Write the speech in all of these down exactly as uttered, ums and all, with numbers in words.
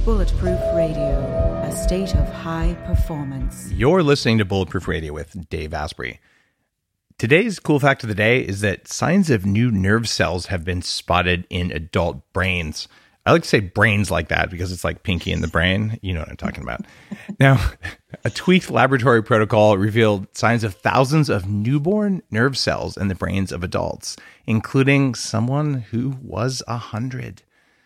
Bulletproof Radio, a state of high performance. You're listening to Bulletproof Radio with Dave Asprey. Today's cool fact of the day is that signs of new nerve cells have been spotted in adult brains. I like to say brains like that because it's like Pinky in the brain. You know what I'm talking about. Now, a tweaked laboratory protocol revealed signs of thousands of newborn nerve cells in the brains of adults, including someone who was one hundred.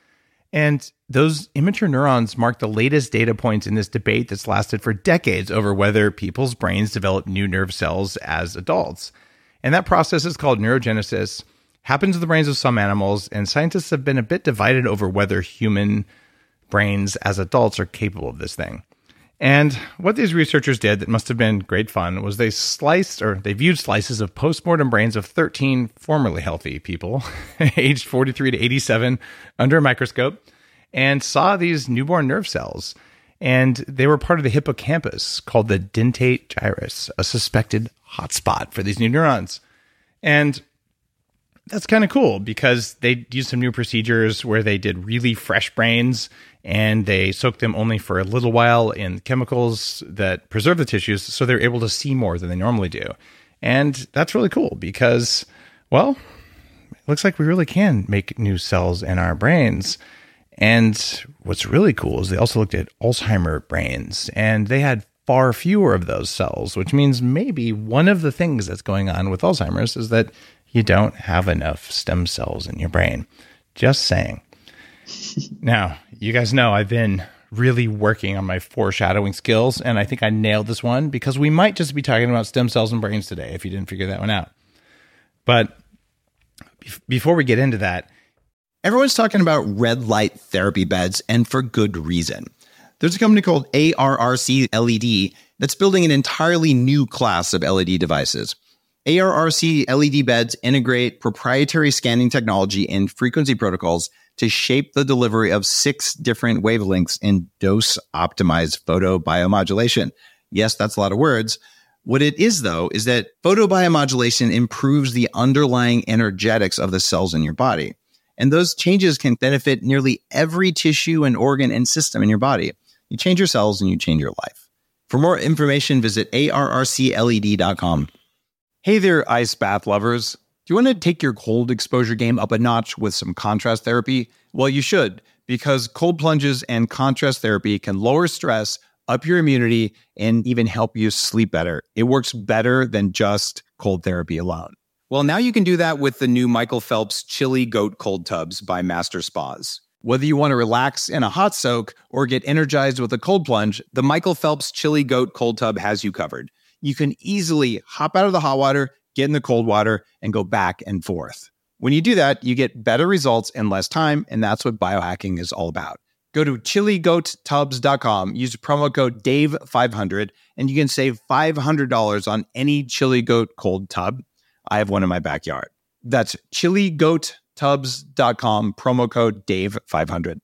And those immature neurons mark the latest data points in this debate that's lasted for decades over whether people's brains develop new nerve cells as adults. And that process is called neurogenesis. Happens in the brains of some animals, and scientists have been a bit divided over whether human brains as adults are capable of this thing. And what these researchers did that must have been great fun was they sliced, or they viewed slices of postmortem brains of thirteen formerly healthy people, aged forty-three to eighty-seven, under a microscope, and saw these newborn nerve cells. And they were part of the hippocampus, called the dentate gyrus, a suspected hotspot for these new neurons. And that's kind of cool because they used some new procedures where they did really fresh brains and they soaked them only for a little while in chemicals that preserve the tissues so they're able to see more than they normally do. And that's really cool because, well, it looks like we really can make new cells in our brains. And what's really cool is they also looked at Alzheimer brains and they had far fewer of those cells, which means maybe one of the things that's going on with Alzheimer's is that you don't have enough stem cells in your brain. Just saying. Now, you guys know I've been really working on my foreshadowing skills, and I think I nailed this one because we might just be talking about stem cells and brains today if you didn't figure that one out. But before we get into that, everyone's talking about red light therapy beds, and for good reason. There's a company called A R R C L E D that's building an entirely new class of L E D devices. A R R C L E D beds integrate proprietary scanning technology and frequency protocols to shape the delivery of six different wavelengths in dose-optimized photobiomodulation. Yes, that's a lot of words. What it is, though, is that photobiomodulation improves the underlying energetics of the cells in your body. And those changes can benefit nearly every tissue and organ and system in your body. You change your cells and you change your life. For more information, visit A R R C L E D dot com. Hey there, ice bath lovers. Do you want to take your cold exposure game up a notch with some contrast therapy? Well, you should, because cold plunges and contrast therapy can lower stress, up your immunity, and even help you sleep better. It works better than just cold therapy alone. Well, now you can do that with the new Michael Phelps Chili Goat Cold Tubs by Master Spas. Whether you want to relax in a hot soak or get energized with a cold plunge, the Michael Phelps Chili Goat Cold Tub has you covered. You can easily hop out of the hot water, get in the cold water, and go back and forth. When you do that, you get better results in less time, and that's what biohacking is all about. Go to chili goat tubs dot com, use promo code Dave five hundred, and you can save five hundred dollars on any Chili Goat cold tub. I have one in my backyard. That's chili goat tubs dot com, promo code Dave five hundred.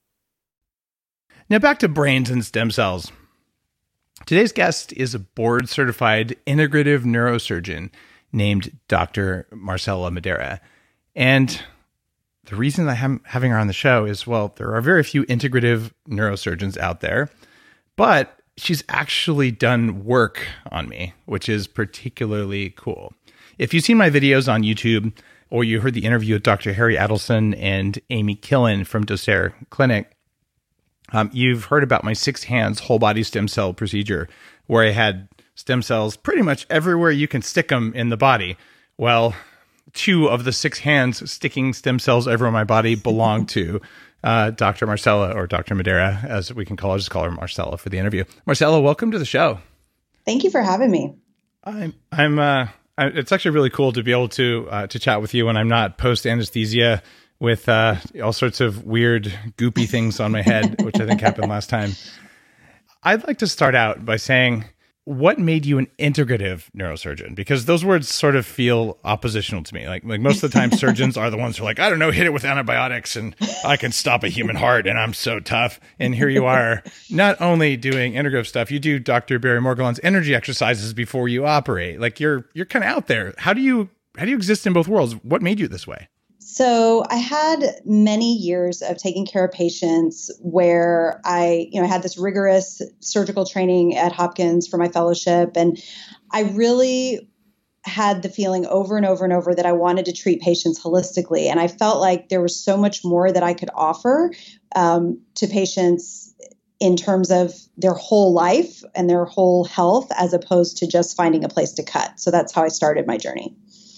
Now back to brains and stem cells. Today's guest is a board-certified integrative neurosurgeon named Doctor Marcella Madera. And the reason I'm having her on the show is, well, there are very few integrative neurosurgeons out there, but she's actually done work on me, which is particularly cool. If you've seen my videos on YouTube, or you heard the interview with Doctor Harry Adelson and Amy Killen from Docere Clinic, um, you've heard about my six hands whole body stem cell procedure, where I had stem cells pretty much everywhere you can stick them in the body. Well, two of the six hands sticking stem cells everywhere in my body belong to uh, Doctor Marcella, or Doctor Madera, as we can call her. Just call her Marcella for the interview. Marcella, welcome to the show. Thank you for having me. I'm, I'm, uh, I, it's actually really cool to be able to, uh, to chat with you when I'm not post anesthesia with, uh, all sorts of weird goopy things on my head, which I think happened last time. I'd like to start out by saying, what made you an integrative neurosurgeon? Because those words sort of feel oppositional to me. Like, like most of the time, surgeons are the ones who are like, I don't know, hit it with antibiotics and I can stop a human heart and I'm so tough. And here you are, not only doing integrative stuff, you do Doctor Barry Morguelan's energy exercises before you operate. Like you're you're kind of out there. How do you how do you exist in both worlds? What made you this way? So I had many years of taking care of patients where I, you know, I had this rigorous surgical training at Hopkins for my fellowship. And I really had the feeling over and over and over that I wanted to treat patients holistically. And I felt like there was so much more that I could offer um, to patients in terms of their whole life and their whole health, as opposed to just finding a place to cut. So that's how I started my journey.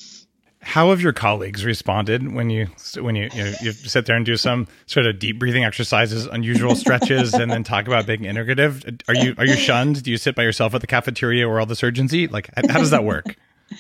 How have your colleagues responded when you when you you, know, you sit there and do some sort of deep breathing exercises, unusual stretches, and then talk about being integrative? Are you are you shunned? Do you sit by yourself at the cafeteria where all the surgeons eat? Like, how does that work?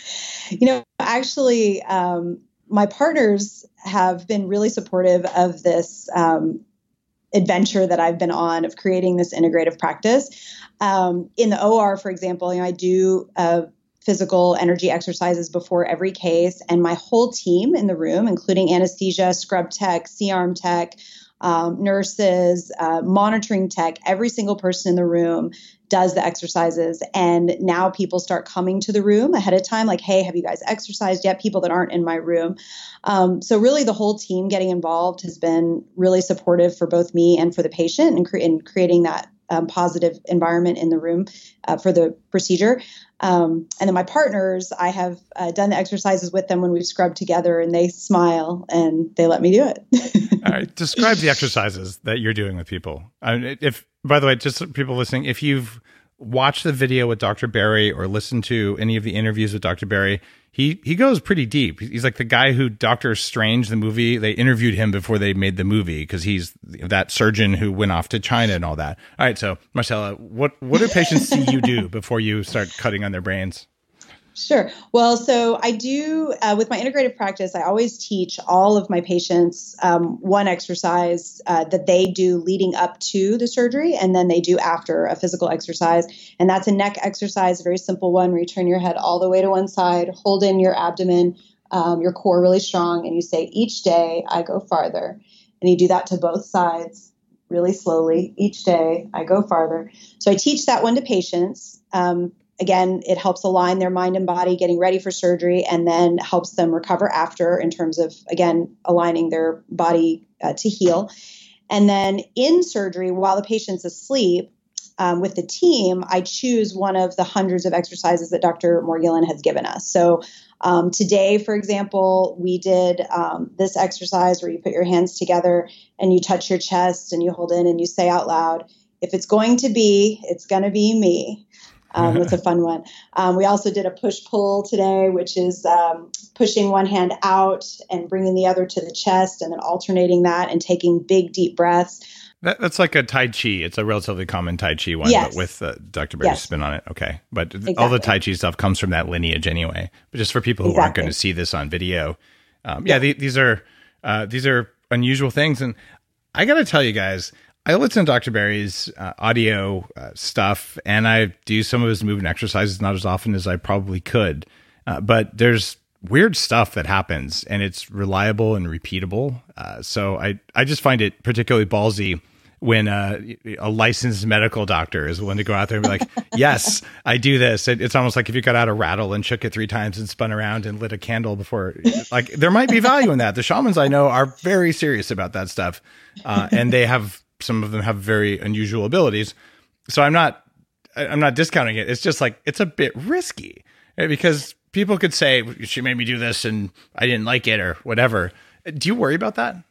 You know, actually, um, my partners have been really supportive of this um, adventure that I've been on of creating this integrative practice. Um, in the O R, for example, you know, I do uh, physical energy exercises before every case, and my whole team in the room, including anesthesia, scrub tech, C-arm tech, um, nurses, uh, monitoring tech, every single person in the room does the exercises. And now people start coming to the room ahead of time, like, hey, have you guys exercised yet? People that aren't in my room. Um, so really the whole team getting involved has been really supportive for both me and for the patient, and cre- in creating that um, positive environment in the room uh, for the procedure. Um, and then my partners, I have uh, done the exercises with them when we've scrubbed together, and they smile and they let me do it. All right. Describe the exercises that you're doing with people. I mean, if, by the way, just so people listening, if you've watched the video with Doctor Berry or listened to any of the interviews with Doctor Berry, he, he goes pretty deep. He's like the guy who Doctor Strange, the movie, they interviewed him before they made the movie because he's that surgeon who went off to China and all that. All right. So Marcella, what, what do patients see you do before you start cutting on their brains? Sure. Well, so I do, uh, with my integrative practice, I always teach all of my patients um, one exercise uh, that they do leading up to the surgery, and then they do after a physical exercise. And that's a neck exercise, a very simple one, where you turn your head all the way to one side, hold in your abdomen, um, your core really strong, and you say, each day I go farther. And you do that to both sides really slowly. Each day I go farther. So I teach that one to patients. Um, Again, it helps align their mind and body getting ready for surgery, and then helps them recover after in terms of, again, aligning their body uh, to heal. And then in surgery, while the patient's asleep, um, with the team, I choose one of the hundreds of exercises that Doctor Morgullen has given us. So um, today, for example, we did um, this exercise where you put your hands together and you touch your chest and you hold in and you say out loud, if it's going to be, it's going to be me. Um, it's a fun one. Um, we also did a push-pull today, which is um, pushing one hand out and bringing the other to the chest, and then alternating that and taking big, deep breaths. That, that's like a Tai Chi. It's a relatively common Tai Chi one, yes. but with uh, Doctor Berry's yes. spin on it. Okay. But exactly. all the Tai Chi stuff comes from that lineage anyway. But just for people who exactly. aren't going to see this on video, um, yeah, the, these are uh, these are unusual things. And I got to tell you guys, I listen to Doctor Berry's uh, audio uh, stuff, and I do some of his movement exercises, not as often as I probably could. Uh, but there's weird stuff that happens, and it's reliable and repeatable. Uh, so I, I just find it particularly ballsy when uh, a licensed medical doctor is willing to go out there and be like, yes, I do this. It, it's almost like if you got out a rattle and shook it three times and spun around and lit a candle before, like there might be value in that. The shamans I know are very serious about that stuff. Uh, and they have, some of them have very unusual abilities. So I'm not, I'm not discounting it. It's just like, it's a bit risky, right? Because people could say, she made me do this and I didn't like it or whatever. Do you worry about that?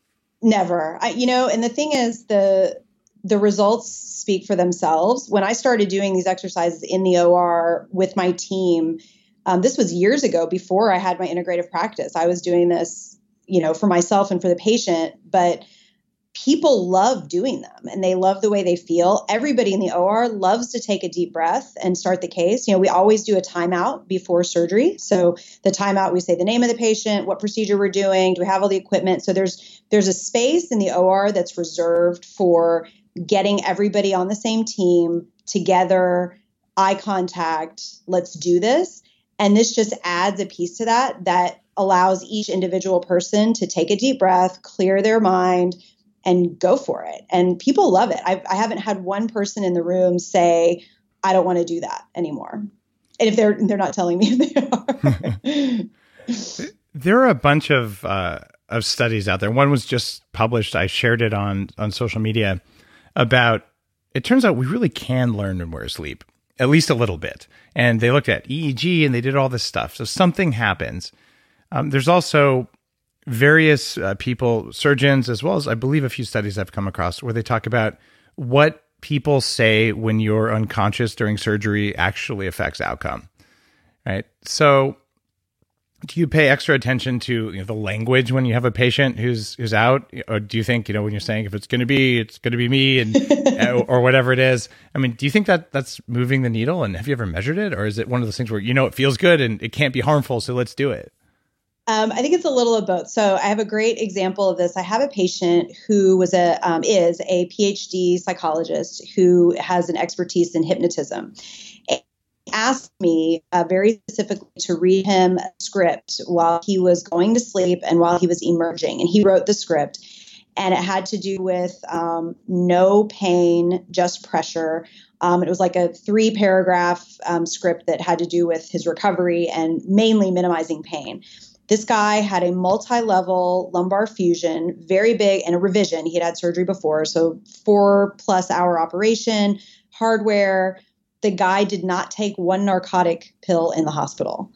Never. I, you know, and the thing is, the the results speak for themselves. When I started doing these exercises in the O R with my team, um, this was years ago before I had my integrative practice. I was doing this, you know, for myself and for the patient, but people love doing them and they love the way they feel. Everybody in the O R loves to take a deep breath and start the case. You know, we always do a timeout before surgery. So the timeout, we say the name of the patient, what procedure we're doing, do we have all the equipment? So there's there's a space in the O R that's reserved for getting everybody on the same team together, eye contact, let's do this. And this just adds a piece to that that allows each individual person to take a deep breath, clear their mind, and go for it. And people love it. I've, I haven't had one person in the room say, I don't want to do that anymore. And if they're, they're not telling me if they are. There are a bunch of uh, of studies out there. One was just published. I shared it on, on social media about, it turns out we really can learn when we're asleep, at least a little bit. And they looked at E E G and they did all this stuff. So something happens. Um, there's also various uh, people, surgeons, as well as I believe a few studies I've come across where they talk about what people say when you're unconscious during surgery actually affects outcome, right? So do you pay extra attention to you know, the language when you have a patient who's who's out? Or do you think, you know, when you're saying if it's going to be, it's going to be me and or whatever it is? I mean, do you think that that's moving the needle? And have you ever measured it? Or is it one of those things where, you know, it feels good and it can't be harmful, so let's do it? Um, I think it's a little of both. So I have a great example of this. I have a patient who was a um, is a PhD psychologist who has an expertise in hypnotism. And he asked me uh, very specifically to read him a script while he was going to sleep and while he was emerging. And he wrote the script, and it had to do with um, no pain, just pressure. Um, it was like a three paragraph um, script that had to do with his recovery and mainly minimizing pain. This guy had a multi-level lumbar fusion, very big, and a revision. He had had surgery before, so four plus hour operation, hardware. The guy did not take one narcotic pill in the hospital.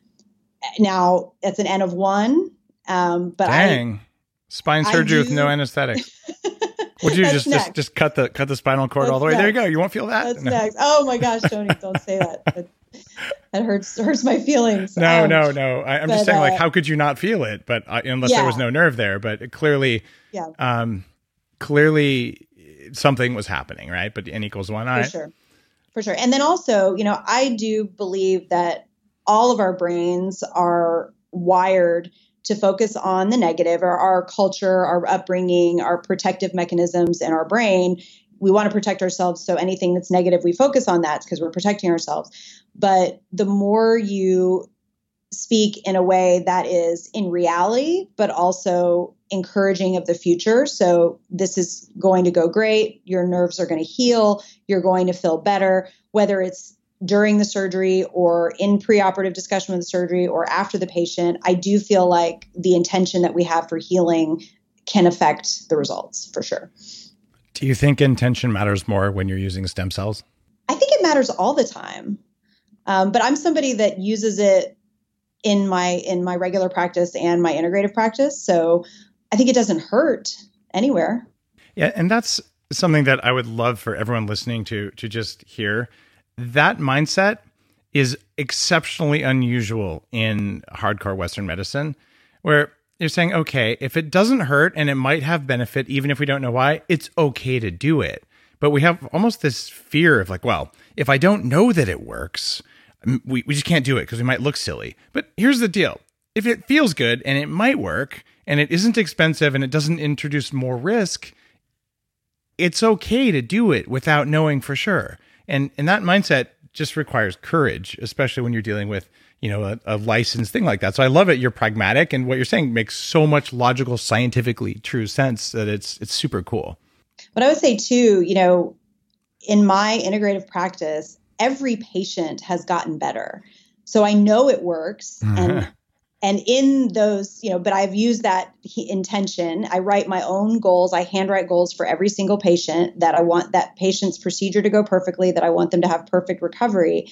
Now, it's an N of one, um, but Dang. I... Spine surgery with no anesthetic. Would you just, just just cut the cut the spinal cord That's all the way? Next. There you go. You won't feel that? That's no. next. Oh my gosh, Tony, don't say that. That, that hurts hurts my feelings. No, um, no, no. I, I'm but, just saying, uh, like, how could you not feel it? But uh, unless yeah. there was no nerve there, but it clearly, yeah. um, clearly something was happening, right? But N equals one. All For right. sure, for sure. And then also, you know, I do believe that all of our brains are wired to focus on the negative, or our culture, our upbringing, our protective mechanisms in our brain. We want to protect ourselves. So anything that's negative, we focus on that because we're protecting ourselves. But the more you speak in a way that is in reality, but also encouraging of the future. So this is going to go great. Your nerves are going to heal. You're going to feel better, whether it's during the surgery or in preoperative discussion with the surgery or after the patient. I do feel like the intention that we have for healing can affect the results for sure. Do you think intention matters more when you're using stem cells? I think it matters all the time. Um, but I'm somebody that uses it in my in my regular practice and my integrative practice. So I think it doesn't hurt anywhere. Yeah, and that's something that I would love for everyone listening to to just hear. That mindset is exceptionally unusual in hardcore Western medicine, where you're saying, okay, if it doesn't hurt and it might have benefit, even if we don't know why, it's okay to do it. But we have almost this fear of like, well, if I don't know that it works, we, we just can't do it because we might look silly. But here's the deal. If it feels good and it might work and it isn't expensive and it doesn't introduce more risk, it's okay to do it without knowing for sure. And and that mindset just requires courage, especially when you're dealing with, you know, a, a licensed thing like that. So I love it. You're pragmatic, and what you're saying makes so much logical, scientifically true sense that it's it's super cool. But I would say too, you know, in my integrative practice, every patient has gotten better. So I know it works. Mm-hmm. And and in those, you know, but I've used that intention. I write my own goals. I handwrite goals for every single patient that I want that patient's procedure to go perfectly, that I want them to have perfect recovery.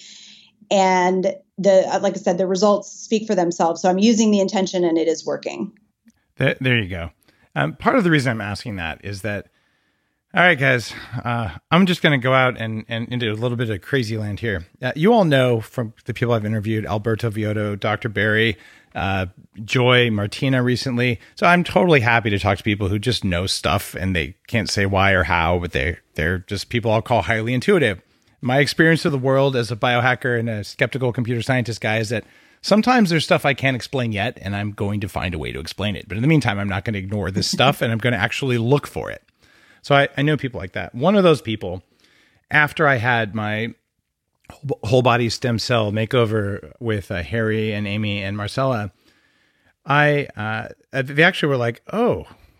And the, like I said, the results speak for themselves. So I'm using the intention and it is working. There, there you go. Um, part of the reason I'm asking that is that, all right, guys, uh, I'm just going to go out and, and into a little bit of crazy land here. Uh, you all know from the people I've interviewed, Alberto Villoldo, Doctor Barry, uh, Joy, Martina recently. So I'm totally happy to talk to people who just know stuff and they can't say why or how, but they, they're just people I'll call highly intuitive. My experience of the world as a biohacker and a skeptical computer scientist guy is that sometimes there's stuff I can't explain yet, and I'm going to find a way to explain it. But in the meantime, I'm not going to ignore this stuff, and I'm going to actually look for it. So I, I know people like that. One of those people, after I had my whole body stem cell makeover with uh, Harry and Amy and Marcella, I uh, they actually were like, oh,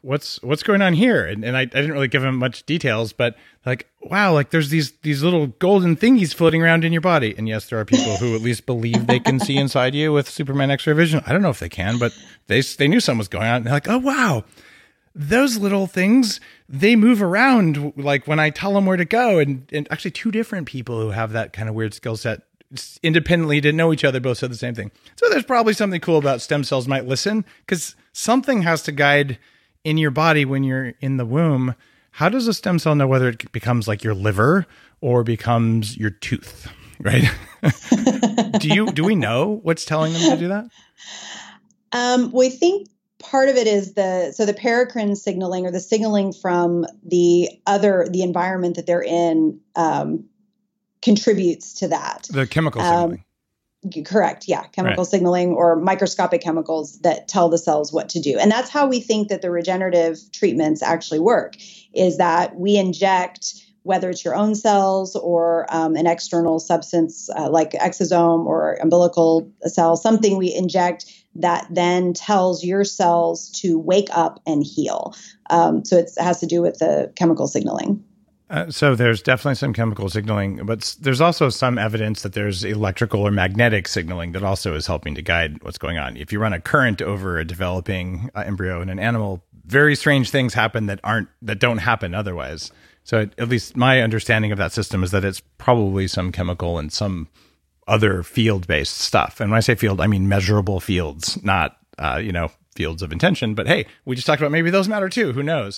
what's what's going on here? And, and I, I didn't really give him much details, but like, wow, like there's these these little golden thingies floating around in your body. And yes, there are people who at least believe they can see inside you with Superman X-ray vision. I don't know if they can, but they they knew something was going on. And they're like, oh, wow, those little things, they move around like when I tell them where to go. And, and actually two different people who have that kind of weird skill set independently didn't know each other, both said the same thing. So there's probably something cool about stem cells might listen, because something has to guide in your body when you're in the womb. How does a stem cell know whether it becomes like your liver or becomes your tooth, right? do you do we know what's telling them to do that? Um, we think part of it is the so the paracrine signaling, or the signaling from the other the environment that they're in, um, contributes to that. The chemical signaling. Um, correct. Yeah. Chemical right. signaling, or microscopic chemicals that tell the cells what to do. And that's how we think that the regenerative treatments actually work, is that we inject, whether it's your own cells or um, an external substance uh, like exosome or umbilical cell, something we inject that then tells your cells to wake up and heal. Um, so it's, it has to do with the chemical signaling. Uh, so there's definitely some chemical signaling, but there's also some evidence that there's electrical or magnetic signaling that also is helping to guide what's going on. If you run a current over a developing uh, embryo in an animal, very strange things happen that aren't that don't happen otherwise. So it, at least my understanding of that system is that it's probably some chemical and some other field-based stuff. And when I say field, I mean measurable fields, not uh, you know fields of intention. But hey, we just talked about maybe those matter too. Who knows?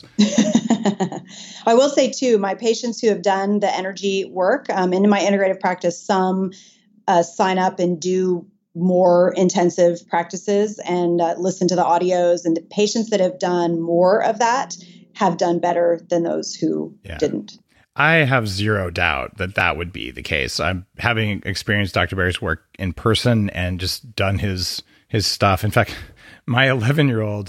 I will say too, my patients who have done the energy work um, in my integrative practice, some uh, sign up and do more intensive practices and uh, listen to the audios. And the patients that have done more of that have done better than those who yeah. didn't. I have zero doubt that that would be the case. I'm having experienced Doctor Berry's work in person and just done his his stuff. In fact, my eleven-year-old,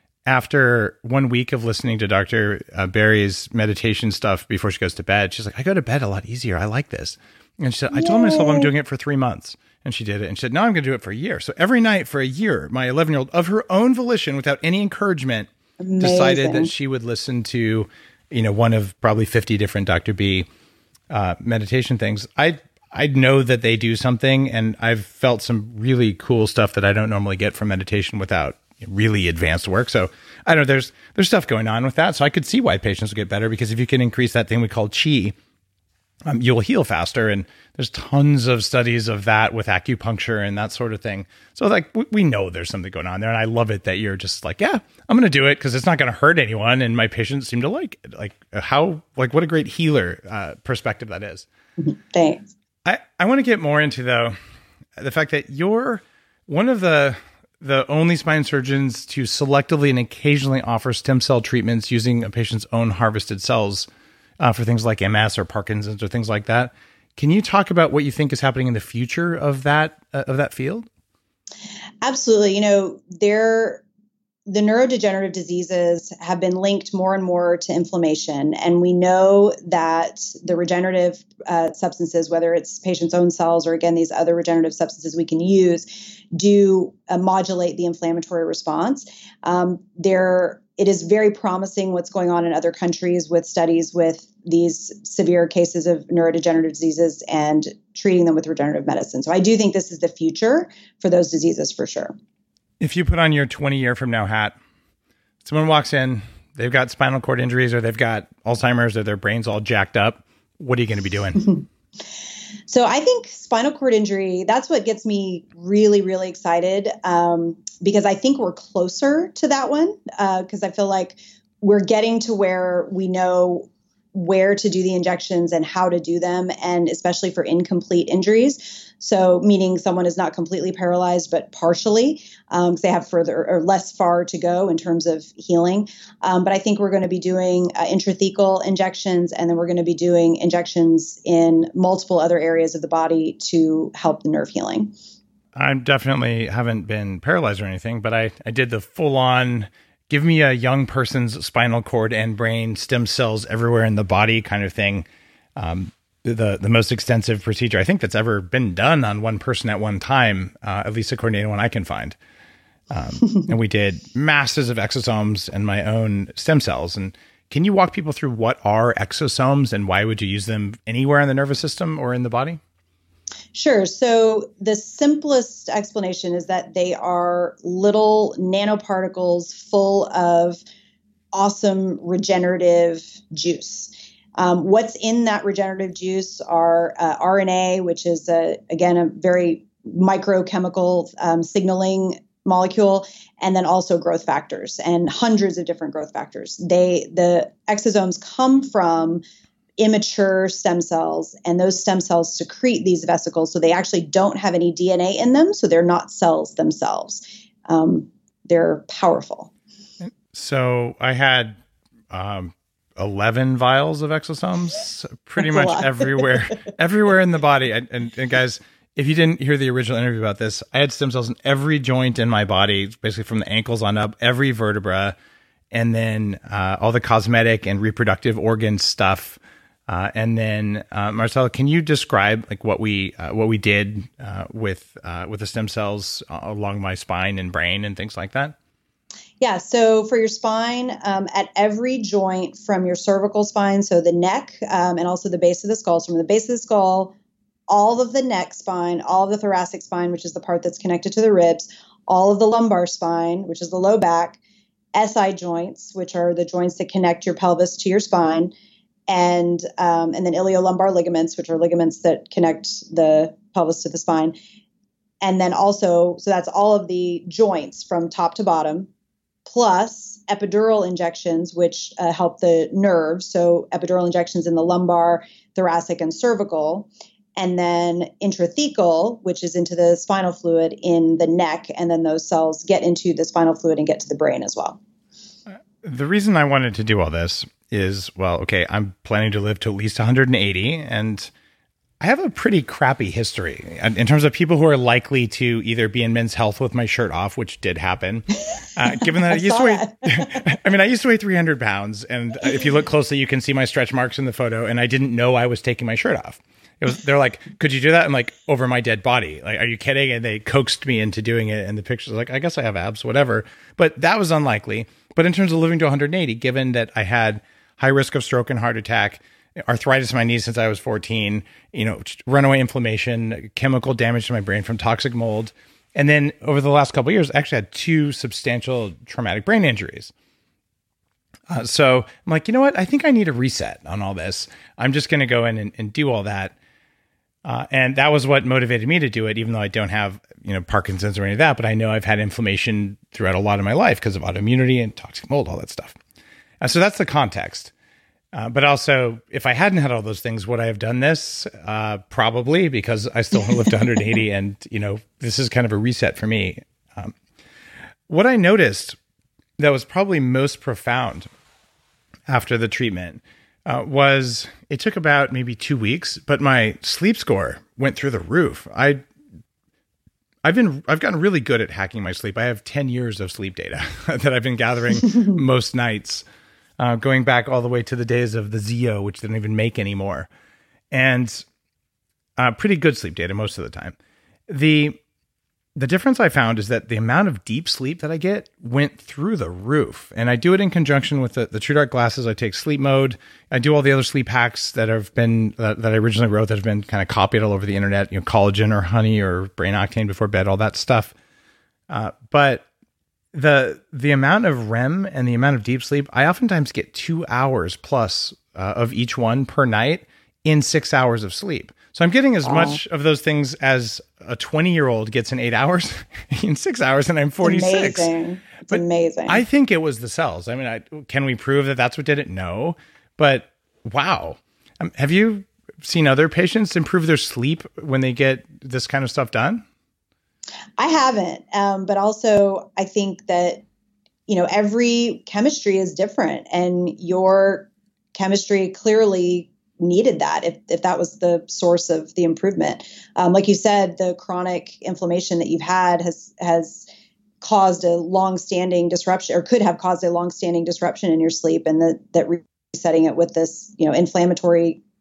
after one week of listening to Doctor Berry's meditation stuff before she goes to bed, she's like, I go to bed a lot easier. I like this. And she said, I Yay. told myself I'm doing it for three months. And she did it. And she said, now I'm going to do it for a year. So every night for a year, my eleven-year-old, of her own volition, without any encouragement, Amazing. decided that she would listen to, you know, one of probably fifty different Doctor B uh, meditation things. I I know that they do something, and I've felt some really cool stuff that I don't normally get from meditation without really advanced work. So I don't know, there's there's stuff going on with that. So I could see why patients will get better, because if you can increase that thing we call chi, um, you'll heal faster. And there's tons of studies of that with acupuncture and that sort of thing. So like we, we know there's something going on there. And I love it that you're just like, yeah, I'm going to do it because it's not going to hurt anyone. And my patients seem to like it. Like how, like what a great healer uh, perspective that is. Thanks. I, I want to get more into, though, the fact that you're one of the the only spine surgeons to selectively and occasionally offer stem cell treatments using a patient's own harvested cells uh, for things like M S or Parkinson's or things like that. Can you talk about what you think is happening in the future of that uh, of that field? Absolutely. You know, there the neurodegenerative diseases have been linked more and more to inflammation. And we know that the regenerative uh, substances, whether it's patient's own cells or, again, these other regenerative substances we can use, do uh, modulate the inflammatory response. Um, there, it is very promising what's going on in other countries with studies with these severe cases of neurodegenerative diseases and treating them with regenerative medicine. So I do think this is the future for those diseases for sure. If you put on your twenty year from now hat, someone walks in, they've got spinal cord injuries or they've got Alzheimer's or their brain's all jacked up, what are you going to be doing? So I think spinal cord injury, that's what gets me really, really excited um, because I think we're closer to that one because uh, I feel like we're getting to where we know where to do the injections and how to do them, and especially for incomplete injuries. So meaning someone is not completely paralyzed, but partially, because um, they have further or less far to go in terms of healing. Um, but I think we're going to be doing uh, intrathecal injections, and then we're going to be doing injections in multiple other areas of the body to help the nerve healing. I definitely haven't been paralyzed or anything, but I, I did the full on, give me a young person's spinal cord and brain, stem cells everywhere in the body kind of thing. Um, the the most extensive procedure I think that's ever been done on one person at one time, uh, at least according to anyone I can find. Um, and we did masses of exosomes and my own stem cells. And can you walk people through what are exosomes and why would you use them anywhere in the nervous system or in the body? Sure. So the simplest explanation is that they are little nanoparticles full of awesome regenerative juice. Um, what's in that regenerative juice are uh, R N A, which is, a, again, a very microchemical um, signaling molecule, and then also growth factors and hundreds of different growth factors. They, the exosomes come from immature stem cells, and those stem cells secrete these vesicles. So they actually don't have any D N A in them. So they're not cells themselves. Um, they're powerful. So I had um, eleven vials of exosomes pretty much everywhere, everywhere in the body. And, and, and guys, if you didn't hear the original interview about this, I had stem cells in every joint in my body, basically from the ankles on up, every vertebra, and then uh, all the cosmetic and reproductive organ stuff. Uh, and then, uh, Marcella, can you describe like what we uh, what we did uh, with uh, with the stem cells along my spine and brain and things like that? Yeah. So for your spine, um, at every joint from your cervical spine, so the neck um, and also the base of the skull. So from the base of the skull, all of the neck spine, all of the thoracic spine, which is the part that's connected to the ribs, all of the lumbar spine, which is the low back, S I joints, which are the joints that connect your pelvis to your spine, and um, and then iliolumbar ligaments, which are ligaments that connect the pelvis to the spine. And then also, so that's all of the joints from top to bottom, plus epidural injections, which uh, help the nerves. So epidural injections in the lumbar, thoracic, and cervical. And then intrathecal, which is into the spinal fluid in the neck. And then those cells get into the spinal fluid and get to the brain as well. The reason I wanted to do all this is, well, okay, I'm planning to live to at least one hundred eighty, and I have a pretty crappy history in terms of people who are likely to either be in Men's Health with my shirt off, which did happen. Uh, given that I, I used to weigh, I mean, I used to weigh three hundred pounds, and if you look closely, you can see my stretch marks in the photo, and I didn't know I was taking my shirt off. It was, they're like, could you do that? I'm like, over my dead body. Like, are you kidding? And they coaxed me into doing it. And the pictures are like, I guess I have abs, whatever. But that was unlikely. But in terms of living to one hundred eighty, given that I had high risk of stroke and heart attack, arthritis in my knees since I was fourteen, you know, runaway inflammation, chemical damage to my brain from toxic mold. And then over the last couple of years, I actually had two substantial traumatic brain injuries. Uh, so I'm like, you know what? I think I need a reset on all this. I'm just going to go in and, and do all that. Uh, and that was what motivated me to do it, even though I don't have, you know, Parkinson's or any of that, but I know I've had inflammation throughout a lot of my life because of autoimmunity and toxic mold, all that stuff. Uh, so that's the context. Uh, but also, if I hadn't had all those things, would I have done this? Uh, probably, because I still want to live to one hundred eighty, and, you know, this is kind of a reset for me. Um, what I noticed that was probably most profound after the treatment Uh, was it took about maybe two weeks, but my sleep score went through the roof. I, I've been, I've gotten really good at hacking my sleep. I have ten years of sleep data that I've been gathering most nights, uh, going back all the way to the days of the Zeo, which they don't even make anymore, and uh, pretty good sleep data most of the time. The The difference I found is that the amount of deep sleep that I get went through the roof. And I do it in conjunction with the, the True Dark glasses. I take sleep mode. I do all the other sleep hacks that have been, uh, that I originally wrote that have been kind of copied all over the internet, you know, collagen or honey or brain octane before bed, all that stuff. Uh, but the, the amount of R E M and the amount of deep sleep, I oftentimes get two hours plus uh, of each one per night in six hours of sleep. So I'm getting as wow. much of those things as a twenty-year-old gets in eight hours in six hours, and I'm forty-six. It's amazing. It's but amazing. I think it was the cells. I mean, I, can we prove that that's what did it? No. But wow. Um, have you seen other patients improve their sleep when they get this kind of stuff done? I haven't. Um, but also, I think that, you know, every chemistry is different, and your chemistry clearly needed that if, if that was the source of the improvement. Um, like you said, the chronic inflammation that you've had has has caused a long-standing disruption, or could have caused a long-standing disruption in your sleep, and that that resetting it with this, you know, inflammatory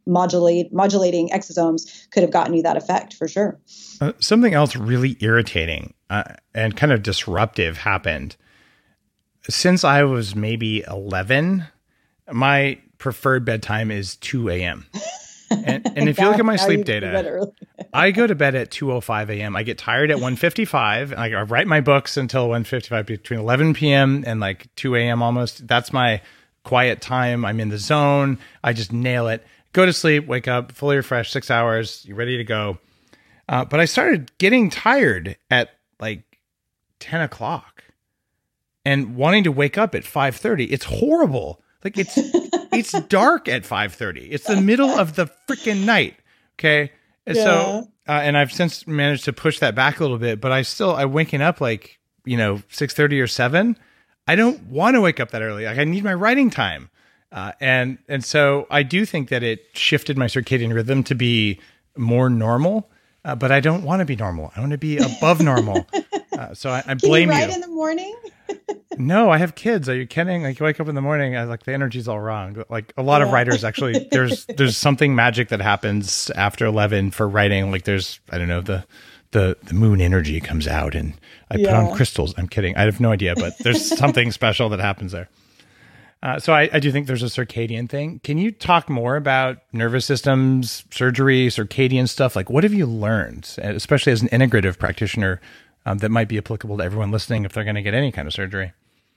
modulate modulating exosomes could have gotten you that effect for sure. Uh, something else really irritating uh, and kind of disruptive happened. Since I was maybe eleven, my preferred bedtime is two a.m. And, and if you look at my sleep data, I go to bed at two oh five a.m. I get tired at one fifty-five. I, I write my books until one fifty-five, between eleven p.m. and like two a.m. almost. That's my quiet time. I'm in the zone. I just nail it. Go to sleep, wake up, fully refreshed, six hours, you're ready to go. Uh, but I started getting tired at like ten o'clock and wanting to wake up at five thirty. It's horrible. Like it's it's dark at five thirty. It's the middle of the freaking night. Okay. And yeah. so, uh, and I've since managed to push that back a little bit, but I still, I'm waking up like, you know, six thirty or seven. I don't want to wake up that early. Like I need my writing time. Uh, and, and so I do think that it shifted my circadian rhythm to be more normal, uh, but I don't want to be normal. I want to be above normal. Uh, so I, I blame Can you you. write in the morning? No, I have kids. Are you kidding? Like you wake up in the morning, I like the energy's all wrong. Like a lot yeah. of writers actually, there's there's something magic that happens after eleven for writing. Like there's, I don't know, the the the moon energy comes out and I yeah. put on crystals. I'm kidding. I have no idea, but there's something special that happens there. Uh, so I, I do think there's a circadian thing. Can you talk more about nervous systems, surgery, circadian stuff? Like what have you learned, especially as an integrative practitioner, um, that might be applicable to everyone listening if they're going to get any kind of surgery?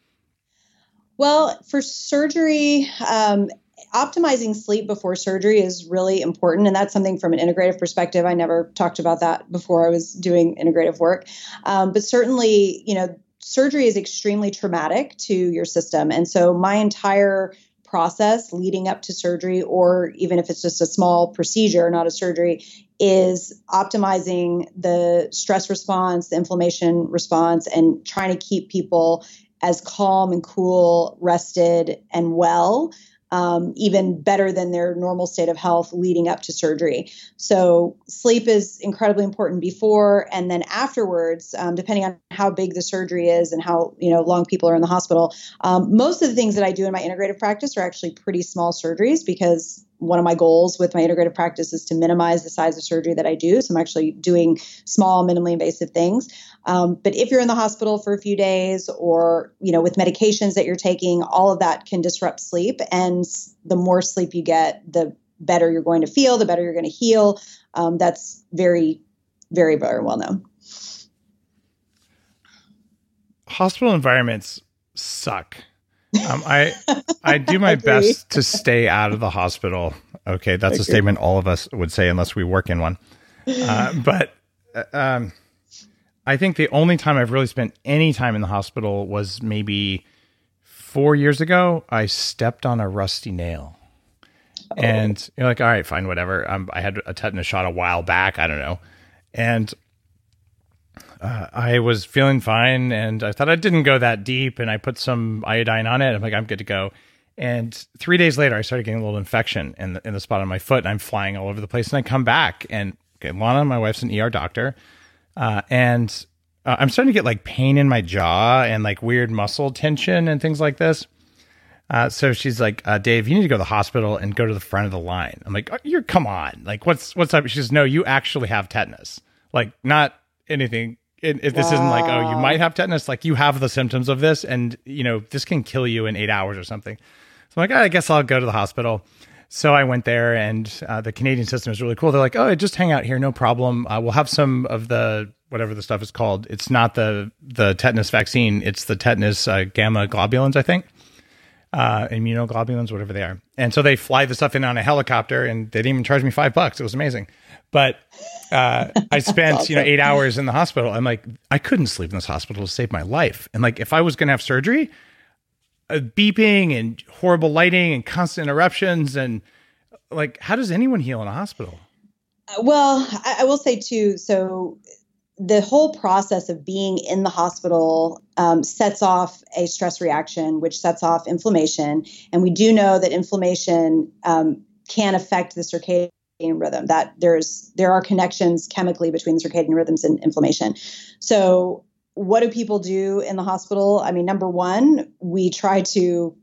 Well, for surgery, um, optimizing sleep before surgery is really important. And that's something from an integrative perspective. I never talked about that before I was doing integrative work. Um, but certainly, you know, surgery is extremely traumatic to your system. And so my entire process leading up to surgery, or even if it's just a small procedure, not a surgery, is optimizing the stress response, the inflammation response, and trying to keep people as calm and cool, rested, and well, um, even better than their normal state of health leading up to surgery. So sleep is incredibly important before and then afterwards, um, depending on how big the surgery is and how you know long people are in the hospital. Um, most of the things that I do in my integrative practice are actually pretty small surgeries because one of my goals with my integrative practice is to minimize the size of surgery that I do. So I'm actually doing small, minimally invasive things. Um, but if you're in the hospital for a few days or, you know, with medications that you're taking, all of that can disrupt sleep. And the more sleep you get, the better you're going to feel, the better you're going to heal. Um, that's very, very, very well known. Hospital environments suck. Um, I I do my best to stay out of the hospital. Okay, that's a statement all of us would say unless we work in one. Uh, but um, I think the only time I've really spent any time in the hospital was maybe four years ago. I stepped on a rusty nail. Oh. And you're like, all right, fine, whatever. Um, I had a tetanus shot a while back. I don't know. And Uh, I was feeling fine and I thought I didn't go that deep and I put some iodine on it. I'm like, I'm good to go. And three days later, I started getting a little infection in the, in the spot on my foot and I'm flying all over the place. And I come back and okay, Lana, my wife's an E R doctor. Uh, and uh, I'm starting to get like pain in my jaw and like weird muscle tension and things like this. Uh, so she's like, uh, Dave, you need to go to the hospital and go to the front of the line. I'm like, oh, you're come on. Like, what's, what's up? She says, no, you actually have tetanus. Like not anything. If this wow. isn't like, oh, you might have tetanus, like you have the symptoms of this and, you know, this can kill you in eight hours or something. So I'm like, oh, I guess I'll go to the hospital. So I went there and uh, the Canadian system is really cool. They're like, oh, just hang out here. No problem. Uh, we'll have some of the, whatever the stuff is called. It's not the, the tetanus vaccine. It's the tetanus uh, gamma globulins, I think. Uh, immunoglobulins, whatever they are. And so they fly the stuff in on a helicopter and they didn't even charge me five bucks. It was amazing. But uh, I spent, awesome. you know, eight hours in the hospital. I'm like, I couldn't sleep in this hospital to save my life. And like, if I was going to have surgery, uh, beeping and horrible lighting and constant interruptions and like, how does anyone heal in a hospital? Well, I, I will say too, so the whole process of being in the hospital um, sets off a stress reaction, which sets off inflammation. And we do know that inflammation um, can affect the circadian rhythm, that there's there are connections chemically between circadian rhythms and inflammation. So what do people do in the hospital? I mean, number one, we try to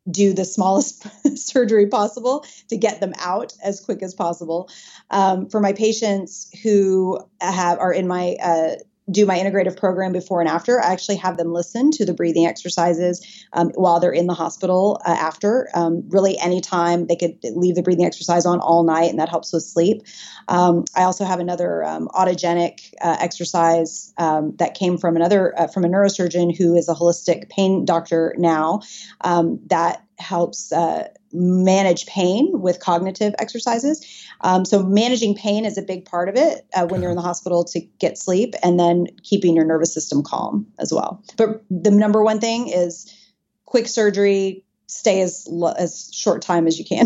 do the smallest surgery possible to get them out as quick as possible. Um, for my patients who have are in my uh, do my integrative program before and after, I actually have them listen to the breathing exercises um, while they're in the hospital uh, after. Um, really, anytime they could leave the breathing exercise on all night, and that helps with sleep. Um, I also have another um, autogenic uh, exercise um, that came from another uh, from a neurosurgeon who is a holistic pain doctor now um, that helps uh, manage pain with cognitive exercises. Um, so managing pain is a big part of it uh, when you're in the hospital to get sleep, and then keeping your nervous system calm as well. But the number one thing is quick surgery, stay as lo- as short time as you can.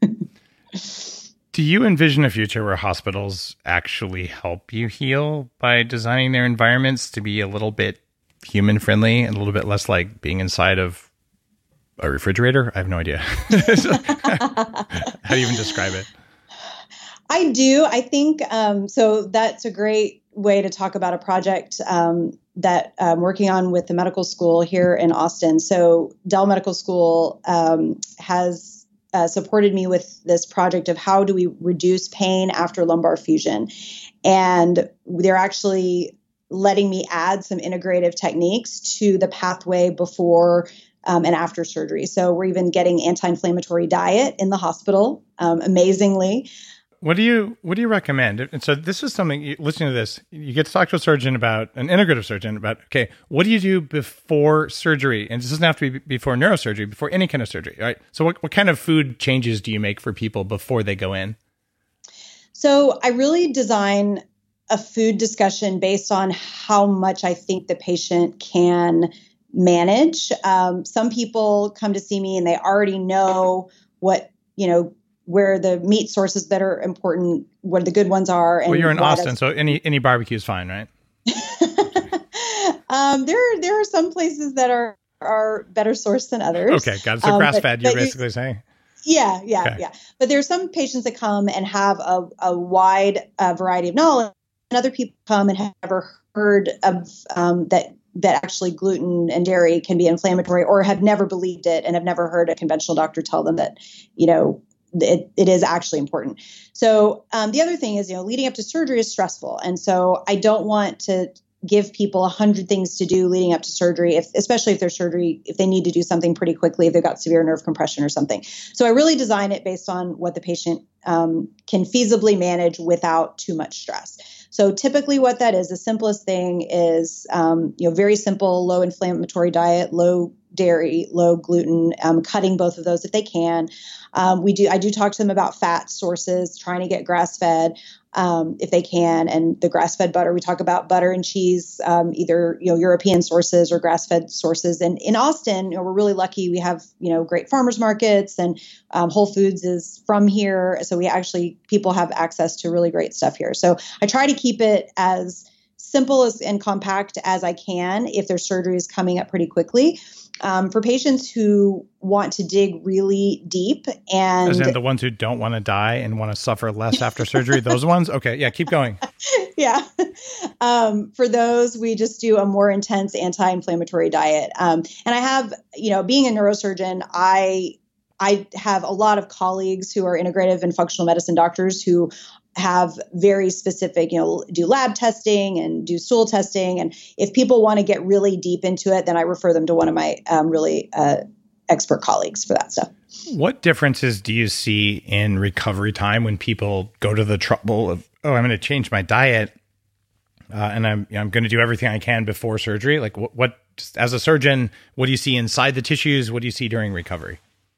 Do you envision a future where hospitals actually help you heal by designing their environments to be a little bit human friendly and a little bit less like being inside of a refrigerator? I have no idea. How do you even describe it? I do. I think um, so. That's a great way to talk about a project um, that I'm working on with the medical school here in Austin. So Dell Medical School um, has uh, supported me with this project of how do we reduce pain after lumbar fusion. And they're actually letting me add some integrative techniques to the pathway before Um, and after surgery. So we're even getting anti-inflammatory diet in the hospital, um, amazingly. What do you What do you recommend? And so this is something. You, listening to this, you get to talk to a surgeon about an integrative surgeon about. Okay, what do you do before surgery? And this doesn't have to be before neurosurgery, before any kind of surgery, right? So what what kind of food changes do you make for people before they go in? So I really design a food discussion based on how much I think the patient can manage. Um, some people come to see me and they already know what, you know, where the meat sources that are important, what the good ones are. And well, you're in Austin, so any any barbecue is fine, right? um, there, there are some places that are are better sourced than others. Okay, got it. So um, grass fed, you're basically saying. Yeah, yeah, okay. yeah. But there are some patients that come and have a, a wide uh, variety of knowledge, and other people come and have never heard of um, that. that actually gluten and dairy can be inflammatory, or have never believed it and have never heard a conventional doctor tell them that, you know, it, it is actually important. So um, the other thing is, you know, leading up to surgery is stressful. And so I don't want to give people a hundred things to do leading up to surgery, if, especially if their surgery, if they need to do something pretty quickly, if they've got severe nerve compression or something. So I really design it based on what the patient um, can feasibly manage without too much stress. So typically what that is, the simplest thing is, um, you know, very simple, low inflammatory diet, low dairy, low gluten, um, cutting both of those if they can. Um, we do, I do talk to them about fat sources, trying to get grass fed um, if they can. And the grass fed butter, we talk about butter and cheese, um, either, you know, European sources or grass fed sources. And in Austin, you know, we're really lucky. We have, you know, great farmers markets, and um, Whole Foods is from here. So we actually, people have access to really great stuff here. So I try to keep it as simple as and compact as I can if their surgery is coming up pretty quickly. Um, for patients who want to dig really deep and as in the ones who don't want to die and want to suffer less after surgery, those ones. Okay. Yeah. Keep going. yeah. Um, for those, we just do a more intense anti-inflammatory diet. Um, and I have, you know, being a neurosurgeon, I, I have a lot of colleagues who are integrative and functional medicine doctors who have very specific, you know, do lab testing and do stool testing. And if people want to get really deep into it, then I refer them to one of my um, really uh, expert colleagues for that stuff. What differences do you see in recovery time when people go to the trouble of, oh, I'm going to change my diet uh, and I'm I'm going to do everything I can before surgery? Like what, what, just as a surgeon, what do you see inside the tissues? What do you see during recovery?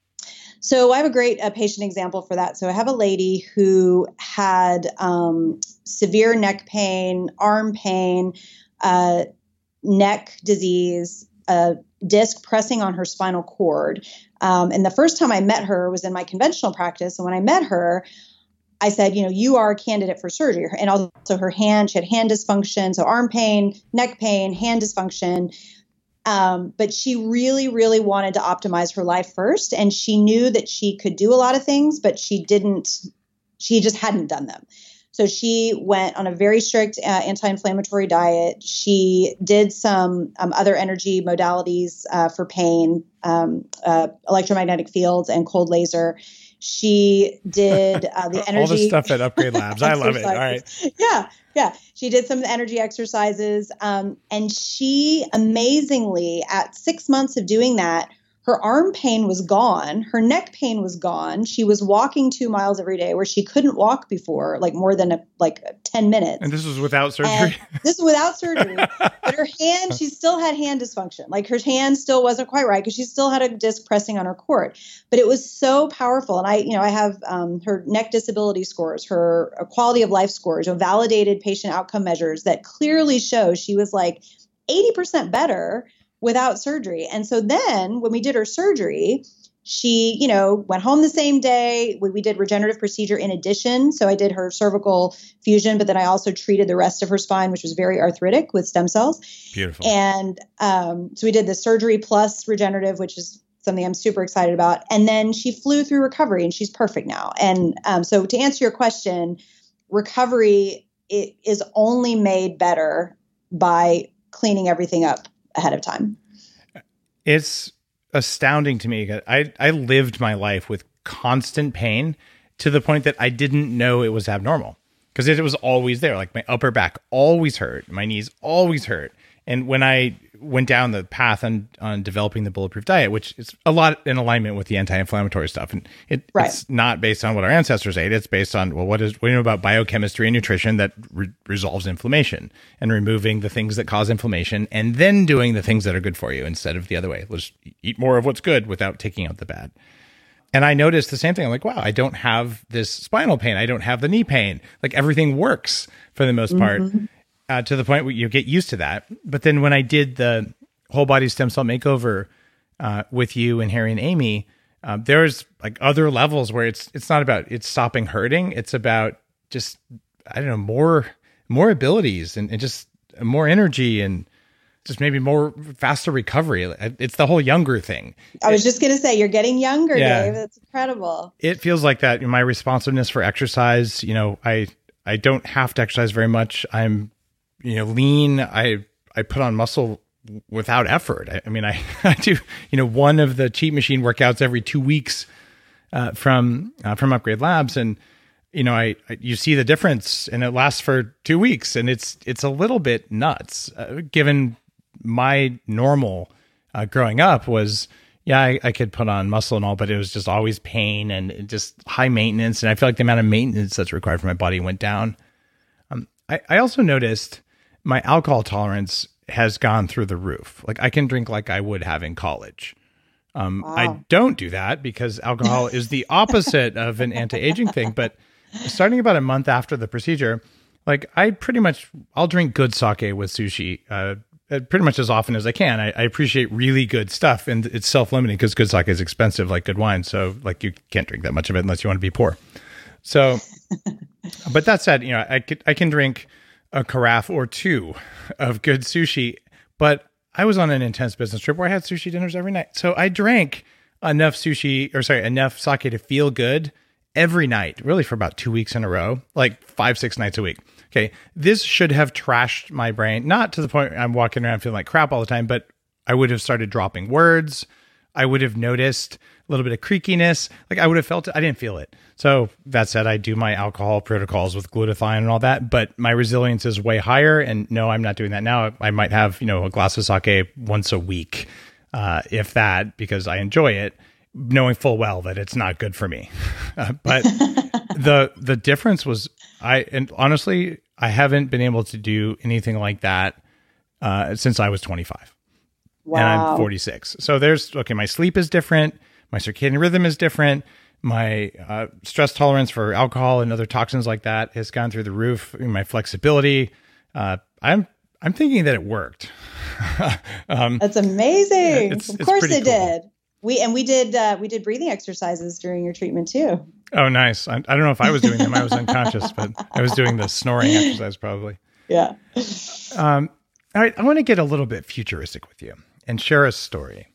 So I have a great uh, patient example for that. So I have a lady who had um, severe neck pain, arm pain, uh, neck disease, a disc pressing on her spinal cord. Um, and the first time I met her was in my conventional practice. And when I met her, I said, you know, you are a candidate for surgery. And also her hand, she had hand dysfunction. So arm pain, neck pain, hand dysfunction. Um, but she really, really wanted to optimize her life first. And she knew that she could do a lot of things, but she didn't, she just hadn't done them. So she went on a very strict uh, anti-inflammatory diet. She did some um, other energy modalities uh, for pain, um, uh, electromagnetic fields and cold laser. She did uh, the energy. All the stuff at Upgrade Labs. I love it. All right. Yeah. Yeah. She did some energy exercises. Um, and she amazingly, at six months of doing that, her arm pain was gone. Her neck pain was gone. She was walking two miles every day where she couldn't walk before, like more than a, like ten minutes. And this was without surgery? And this was without surgery. But her hand, she still had hand dysfunction. Like her hand still wasn't quite right because she still had a disc pressing on her cord. But it was so powerful. And I, you know, I have um, her neck disability scores, her quality of life scores, you know, validated patient outcome measures that clearly show she was like eighty percent better without surgery. And so then when we did her surgery, she, you know, went home the same day. We, we did regenerative procedure in addition. So I did her cervical fusion, but then I also treated the rest of her spine, which was very arthritic with stem cells. Beautiful. And um, so we did the surgery plus regenerative, which is something I'm super excited about. And then she flew through recovery and she's perfect now. And um, so to answer your question, recovery it is only made better by cleaning everything up ahead of time. It's astounding to me. I, I lived my life with constant pain to the point that I didn't know it was abnormal because it was always there. Like my upper back always hurt. My knees always hurt. And when I went down the path on, on developing the Bulletproof diet, which is a lot in alignment with the anti-inflammatory stuff, and it, right. it's not based on what our ancestors ate. It's based on, well, what is, what do you know about biochemistry and nutrition that re- resolves inflammation and removing the things that cause inflammation and then doing the things that are good for you instead of the other way. Let's eat more of what's good without taking out the bad. And I noticed the same thing. I'm like, wow, I don't have this spinal pain. I don't have the knee pain. Like everything works for the most part. Mm-hmm. Uh, to the point where you get used to that. But then when I did the whole body stem cell makeover uh, with you and Harry and Amy, uh, there's like other levels where it's it's not about it's stopping hurting. It's about just, I don't know, more more abilities and, and just more energy and just maybe more faster recovery. It's the whole younger thing. I was just going to say, you're getting younger, yeah. Dave. That's incredible. It feels like that. My responsiveness for exercise, you know, I I don't have to exercise very much. I'm you know, lean, I, I put on muscle without effort. I, I mean, I, I do, you know, one of the cheat machine workouts every two weeks uh, from, uh, from Upgrade Labs. And, you know, I, I, you see the difference and it lasts for two weeks and it's, it's a little bit nuts uh, given my normal uh, growing up was, yeah, I, I could put on muscle and all, but it was just always pain and just high maintenance. And I feel like the amount of maintenance that's required for my body went down. Um, I, I also noticed my alcohol tolerance has gone through the roof. Like I can drink like I would have in college. Um, wow. I don't do that because alcohol is the opposite of an anti-aging thing. But starting about a month after the procedure, like I pretty much, I'll drink good sake with sushi uh, pretty much as often as I can. I, I appreciate really good stuff and it's self-limiting because good sake is expensive like good wine. So like you can't drink that much of it unless you want to be poor. So, but that said, you know, I could, I can drink a carafe or two of good sushi, but I was on an intense business trip where I had sushi dinners every night. So I drank enough sushi or sorry, enough sake to feel good every night, really for about two weeks in a row, like five, six nights a week. Okay. This should have trashed my brain, not to the point where I'm walking around feeling like crap all the time, but I would have started dropping words. I would have noticed a little bit of creakiness. Like I would have felt it. I didn't feel it. So that said, I do my alcohol protocols with glutathione and all that, but my resilience is way higher. And no, I'm not doing that now. I might have, you know, a glass of sake once a week, uh, if that, because I enjoy it, knowing full well that it's not good for me. Uh, but the, the difference was I, and honestly, I haven't been able to do anything like that, uh, since I was twenty-five. Wow. And I'm forty-six. So there's, okay, my sleep is different. My circadian rhythm is different. My uh, stress tolerance for alcohol and other toxins like that has gone through the roof. My flexibility. Uh, I'm I'm thinking that it worked. um, That's amazing. It's, of it's course it cool. did. We and we did uh, we did breathing exercises during your treatment too. Oh, nice. I, I don't know if I was doing them. I was unconscious, but I was doing the snoring exercise probably. Yeah. Um, all right. I want to get a little bit futuristic with you and share a story.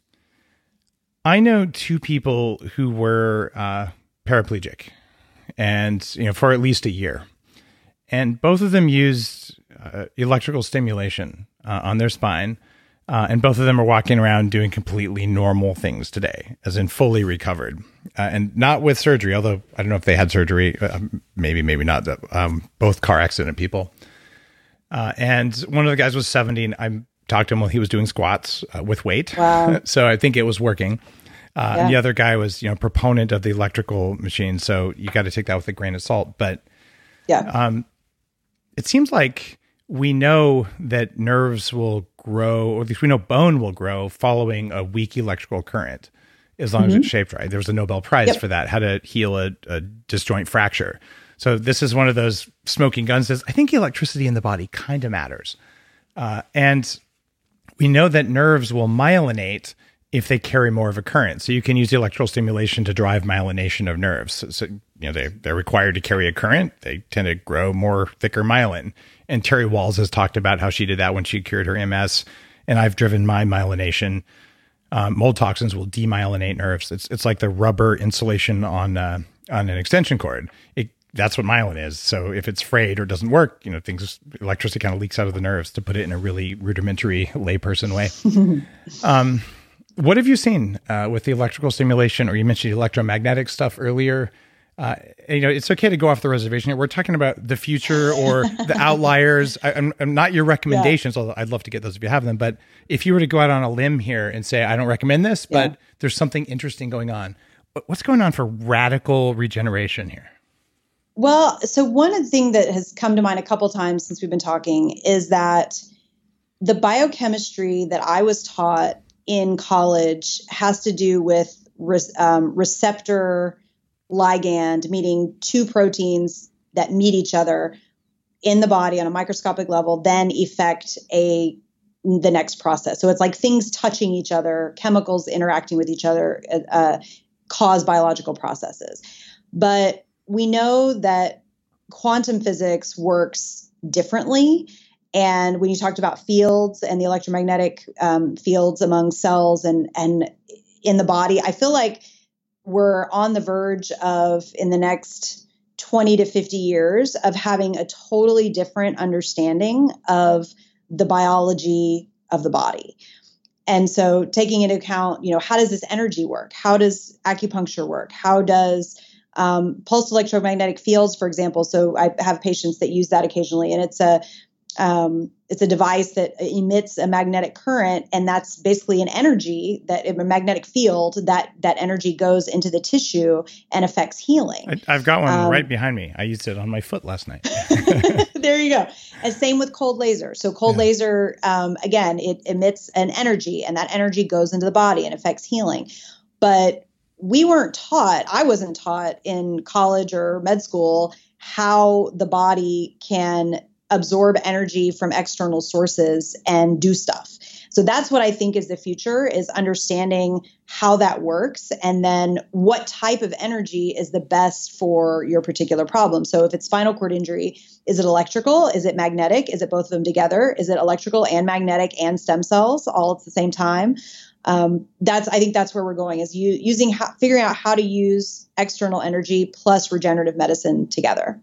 I know two people who were uh, paraplegic and, you know, for at least a year. and both of them used uh, electrical stimulation uh, on their spine. Uh, and both of them are walking around doing completely normal things today, as in fully recovered, uh, and not with surgery. Although I don't know if they had surgery, uh, maybe, maybe not. Um, both car accident people. Uh, and one of the guys was seventy, and I talked to him while he was doing squats uh, with weight. Wow. So I think it was working. Uh, yeah. And the other guy was, you know, proponent of the electrical machine. So you got to take that with a grain of salt. But yeah, um, it seems like we know that nerves will grow, or at least we know bone will grow following a weak electrical current, as long mm-hmm. as it's shaped right. There was a Nobel Prize yep. for that, how to heal a, a disjoint fracture. So this is one of those smoking guns. Says, I think electricity in the body kind of matters. Uh, and we know that nerves will myelinate if they carry more of a current. So you can use electrical stimulation to drive myelination of nerves. So, so you know, they, they're required to carry a current. They tend to grow more thicker myelin. And Terry Walls has talked about how she did that when she cured her M S. And I've driven my myelination. Um, mold toxins will demyelinate nerves. It's it's like the rubber insulation on uh, on an extension cord. It, that's what myelin is. So if it's frayed or doesn't work, you know, things, electricity kind of leaks out of the nerves, to put it in a really rudimentary layperson way. um, what have you seen uh, with the electrical stimulation, or you mentioned electromagnetic stuff earlier? Uh, you know, it's okay to go off the reservation here. We're talking about the future or the outliers. I, I'm, I'm not your recommendations, yeah. although I'd love to get those if you have them. But if you were to go out on a limb here and say, I don't recommend this, but yeah. there's something interesting going on. What's going on for radical regeneration here? Well, so one of the things that has come to mind a couple times since we've been talking is that the biochemistry that I was taught in college has to do with re- um, receptor ligand, meaning two proteins that meet each other in the body on a microscopic level, then effect a the next process. So it's like things touching each other, chemicals interacting with each other, uh, cause biological processes. But we know that quantum physics works differently. And when you talked about fields and the electromagnetic um, fields among cells and and in the body, I feel like we're on the verge of, in the next twenty to fifty years, of having a totally different understanding of the biology of the body. And so taking into account, you know, how does this energy work? How does acupuncture work? How does um, pulsed electromagnetic fields, for example? So I have patients that use that occasionally, and it's a Um, it's a device that emits a magnetic current, and that's basically an energy, that a magnetic field, that that energy goes into the tissue and affects healing. I, I've got one um, right behind me. I used it on my foot last night. There you go. And same with cold laser. So cold yeah. laser, um, again, it emits an energy, and that energy goes into the body and affects healing. But we weren't taught, I wasn't taught in college or med school, how the body can absorb energy from external sources and do stuff. So that's what I think is the future, is understanding how that works, and then what type of energy is the best for your particular problem. So if it's spinal cord injury, is it electrical? Is it magnetic? Is it both of them together? Is it electrical and magnetic and stem cells all at the same time? Um, that's, I think that's where we're going, is you, using, how, figuring out how to use external energy plus regenerative medicine together.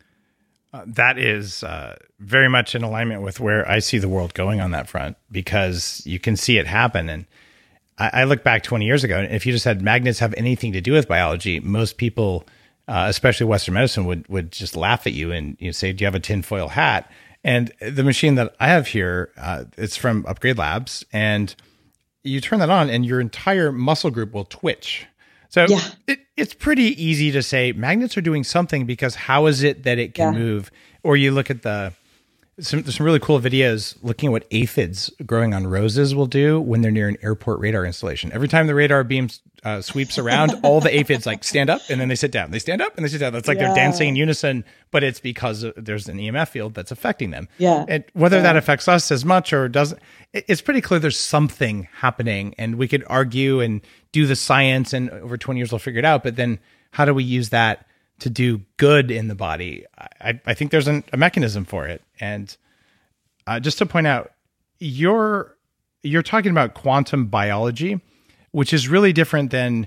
Uh, that is uh, very much in alignment with where I see the world going on that front, because you can see it happen. And I, I look back twenty years ago, and if you just had magnets have anything to do with biology, most people, uh, especially Western medicine, would would just laugh at you and, you know, say, do you have a tinfoil hat? And the machine that I have here, uh, it's from Upgrade Labs, and you turn that on and your entire muscle group will twitch. So yeah. it, it's pretty easy to say magnets are doing something, because how is it that it can yeah. move? Or you look at the, some, there's some really cool videos looking at what aphids growing on roses will do when they're near an airport radar installation. Every time the radar beam uh, sweeps around, all the aphids like stand up and then they sit down. They stand up and they sit down. It's like yeah. they're dancing in unison, but it's because there's an E M F field that's affecting them. Yeah. And whether yeah. that affects us as much or doesn't, it's pretty clear there's something happening, and we could argue and do the science, and over twenty years we'll figure it out. But then how do we use that to do good in the body? I, I think there's an, a mechanism for it. And uh, just to point out, you're, you're talking about quantum biology, which is really different than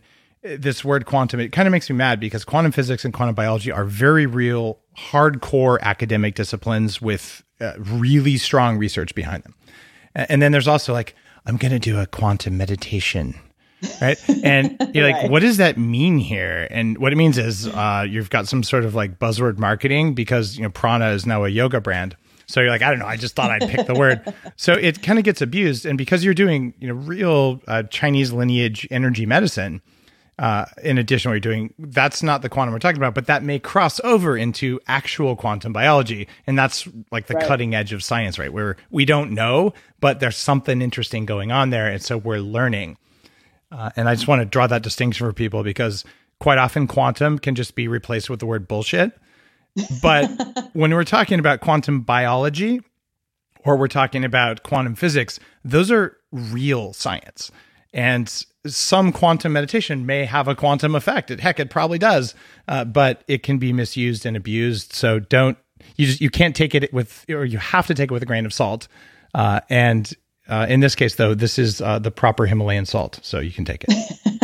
this word quantum, it kind of makes me mad because quantum physics and quantum biology are very real, hardcore academic disciplines with uh, really strong research behind them. And then there's also like, I'm going to do a quantum meditation, right? And you're like, right. What does that mean here? And what it means is uh, you've got some sort of like buzzword marketing because, you know, Prana is now a yoga brand. So you're like, I don't know, I just thought I'd pick the word. So it kind of gets abused. And because you're doing, you know, real uh, Chinese lineage energy medicine, uh, in addition to what you're doing, that's not the quantum we're talking about, but that may cross over into actual quantum biology. And that's like the right. cutting edge of science, right? Where we don't know, but there's something interesting going on there. And so we're learning. Uh, and I just want to draw that distinction for people because quite often quantum can just be replaced with the word bullshit. But when we're talking about quantum biology or we're talking about quantum physics, those are real science. And some quantum meditation may have a quantum effect. It, heck, it probably does, uh, but it can be misused and abused. So don't, you just, you can't take it with, or you have to take it with a grain of salt. Uh, and uh, in this case, though, this is uh, the proper Himalayan salt, so you can take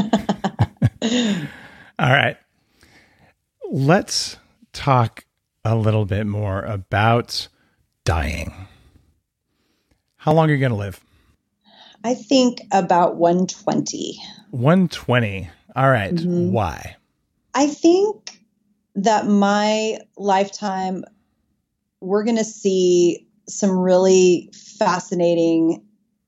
it. All right. Let's talk a little bit more about dying. How long are you going to live? I think about one twenty. one twenty. All right. Mm-hmm. Why? I think that my lifetime, we're going to see some really fascinating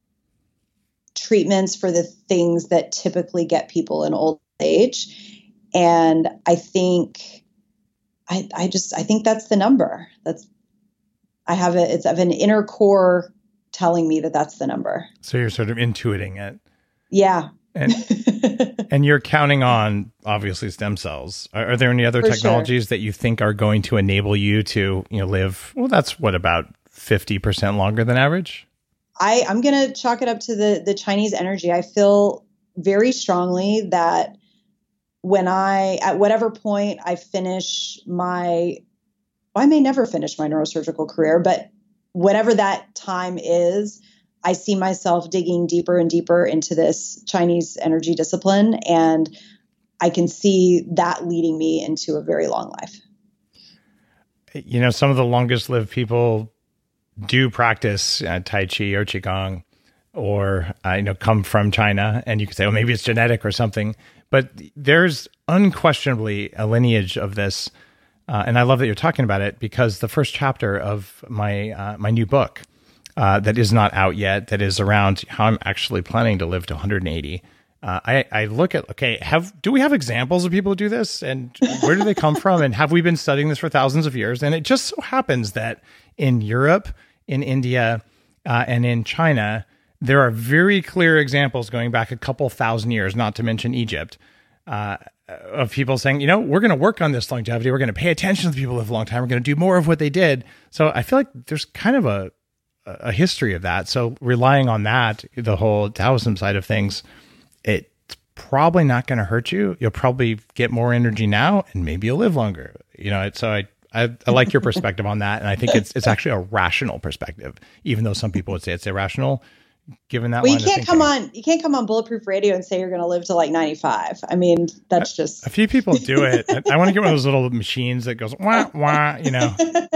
treatments for the things that typically get people in old age. And I think I, I just, I think that's the number. That's, I have a, it's of an inner core telling me that that's the number. So you're sort of intuiting it. Yeah. And, and you're counting on obviously stem cells. Are, are there any other For technologies sure. that you think are going to enable you to, you know, live? Well, that's what, about fifty percent longer than average? I, I'm going to chalk it up to the, the Chinese energy. I feel very strongly that when I, at whatever point I finish my, well, I may never finish my neurosurgical career, but whatever that time is, I see myself digging deeper and deeper into this Chinese energy discipline. And I can see that leading me into a very long life. You know, some of the longest lived people do practice uh, Tai Chi or Qigong or, uh, you know, come from China. And you could say, well, maybe it's genetic or something. But there's unquestionably a lineage of this. Uh, and I love that you're talking about it because the first chapter of my uh, my new book uh, that is not out yet, that is around how I'm actually planning to live to one hundred eighty. Uh, I, I look at, okay, have do we have examples of people who do this? And where do they come from? And have we been studying this for thousands of years? And it just so happens that in Europe, in India, uh, and in China, there are very clear examples going back a couple thousand years, not to mention Egypt, uh, of people saying, you know, we're going to work on this longevity. We're going to pay attention to the people who live a long time. We're going to do more of what they did. So I feel like there's kind of a, a history of that. So relying on that, the whole Taoism side of things, it's probably not going to hurt you. You'll probably get more energy now and maybe you'll live longer. You know, so I, I, I like your perspective on that. And I think it's, it's actually a rational perspective, even though some people would say it's irrational. Given that, well, you can't come on. You can't come on Bulletproof Radio and say you're going to live to like ninety-five. I mean, that's just a, a few people do it. I, I want to get one of those little machines that goes wah wah. You know,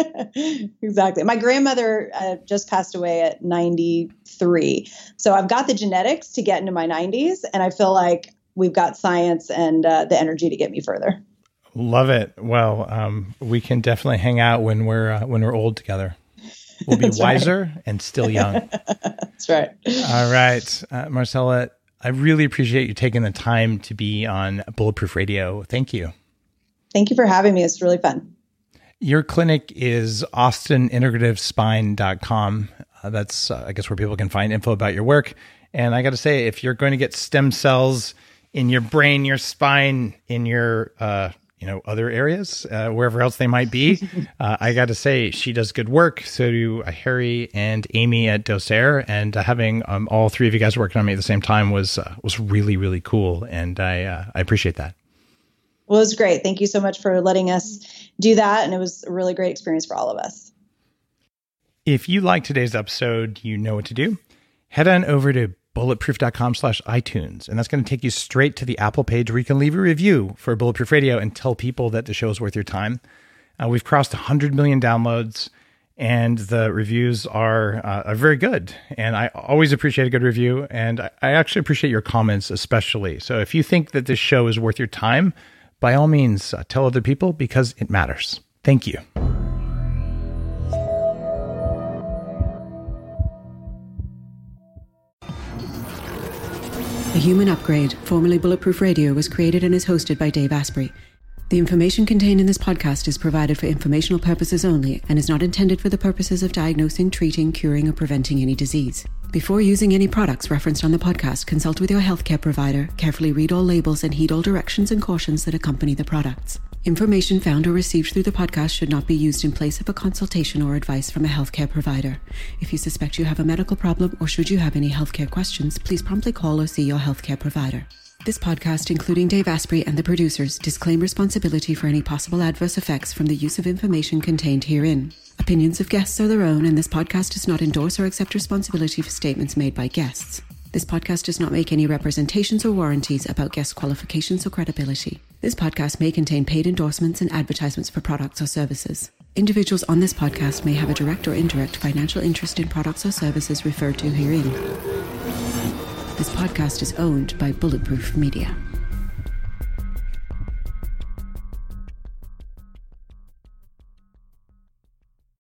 exactly. My grandmother uh, just passed away at ninety-three, so I've got the genetics to get into my nineties, and I feel like we've got science and uh, the energy to get me further. Love it. Well, um, we can definitely hang out when we're uh, when we're old together. We'll be wiser right. and still young. That's right. All right. Uh, Marcella, I really appreciate you taking the time to be on Bulletproof Radio. Thank you. Thank you for having me. It's really fun. Your clinic is austin integrative spine dot com. Uh, that's, uh, I guess, where people can find info about your work. And I got to say, if you're going to get stem cells in your brain, your spine, in your uh, you know, other areas, uh, wherever else they might be. Uh, I got to say, she does good work. So do uh, Harry and Amy at Docere, and uh, having um, all three of you guys working on me at the same time was uh, was really, really cool. And I uh, I appreciate that. Well, it was great. Thank you so much for letting us do that. And it was a really great experience for all of us. If you like today's episode, you know what to do. Head on over to bulletproof.com slash iTunes. And that's going to take you straight to the Apple page where you can leave a review for Bulletproof Radio and tell people that the show is worth your time. Uh, we've crossed one hundred million downloads, and the reviews are, uh, are very good. And I always appreciate a good review. And I, I actually appreciate your comments especially. So if you think that this show is worth your time, by all means, uh, tell other people because it matters. Thank you. The Human Upgrade, formerly Bulletproof Radio, was created and is hosted by Dave Asprey. The information contained in this podcast is provided for informational purposes only and is not intended for the purposes of diagnosing, treating, curing, or preventing any disease. Before using any products referenced on the podcast, consult with your healthcare provider, carefully read all labels, and heed all directions and cautions that accompany the products. Information found or received through the podcast should not be used in place of a consultation or advice from a healthcare provider. If you suspect you have a medical problem or should you have any healthcare questions, please promptly call or see your healthcare provider. This podcast, including Dave Asprey and the producers, disclaim responsibility for any possible adverse effects from the use of information contained herein. Opinions of guests are their own, and this podcast does not endorse or accept responsibility for statements made by guests. This podcast does not make any representations or warranties about guest qualifications or credibility. This podcast may contain paid endorsements and advertisements for products or services. Individuals on this podcast may have a direct or indirect financial interest in products or services referred to herein. This podcast is owned by Bulletproof Media.